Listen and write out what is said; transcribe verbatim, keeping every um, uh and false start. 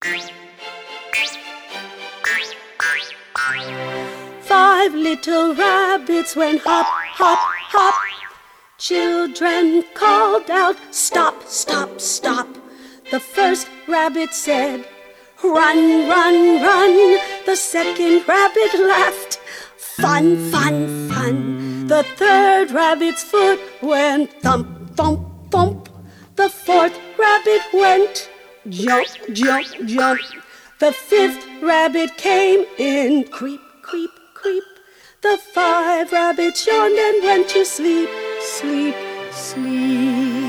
Five little rabbits went hop, hop, hop. Children called out, stop, stop, stop. The first rabbit said, run, run, run. The second rabbit laughed, fun, fun, fun. The third rabbit's foot went thump, thump, thump. The fourth rabbit went jump, jump, jump. The fifth rabbit came in creep, creep, creep. The five rabbits yawned and went to sleep, sleep, sleep.